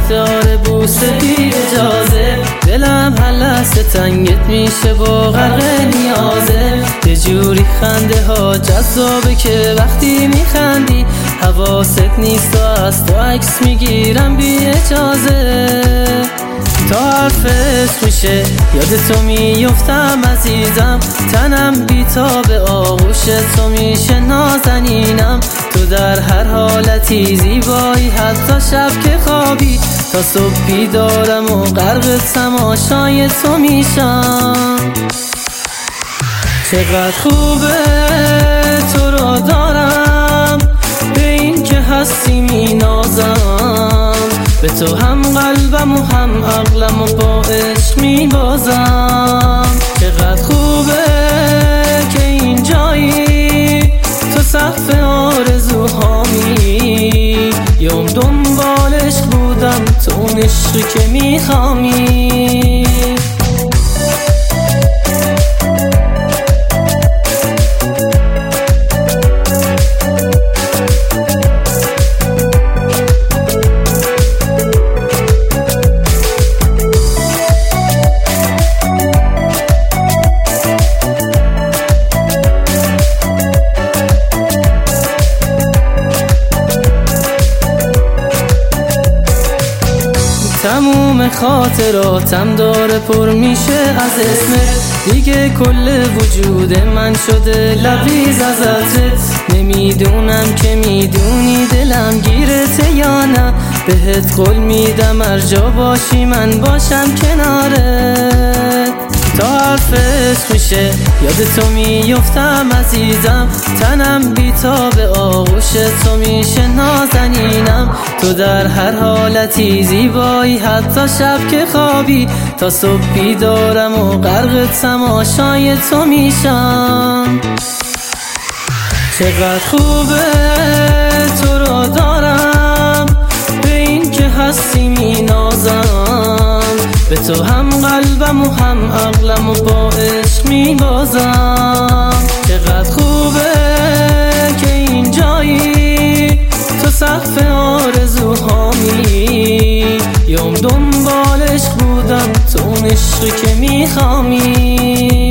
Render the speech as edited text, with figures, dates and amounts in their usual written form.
داره بوسه بی اجازه، دلم هر لحظه تنگت میشه با غرق نیازه. یه جوری خنده ها جذابه که وقتی میخندی حواست نیست و از تو عکس میگیرم بی اجازه. تا حرفت میشه یاد تو میفتم عزیزم، تنم بیتاب آغوش تو میشه نازنینم. تو در هر حالتی زیبایی، حتی شب که خوابی تا صبح بیدارم و غرق تماشای تو میشم. چقدر خوبه تو رو دارم، به این که هستی مینازم، به تو هم قلبم و هم عقلم و با عشق میبازم. چقدر خوبه که اینجایی، تو سقف آرزوهامی، یوم دنبال عشق بودم تو اون عشقی که میخوامی. تموم خاطراتم داره پر میشه از اسمت، دیگه کل وجود من شده لبریز از عطرت. نمیدونم که میدونی دلم گیرته یا نه، بهت قول میدم هر جا باشی من باشم کنارت. تا حرفت میشه یاد تو میفتم عزیزم، تنم بیتاب آغوش تو میشه نازنینم. تو در هر حالتی زیبایی، حتی شب که خوابی تا صبح بیدارم و غرق تماشای تو میشم. چقدر خوبه تو رو دارم، به این که هستی مینازم، به تو هم قلبم و هم عقلم و با عشق میبازم. چقدر خوبه که اینجایی، تو سقف آرزوهامی، یوم دنبال عشق بودم تو اون عشقی که میخوامی.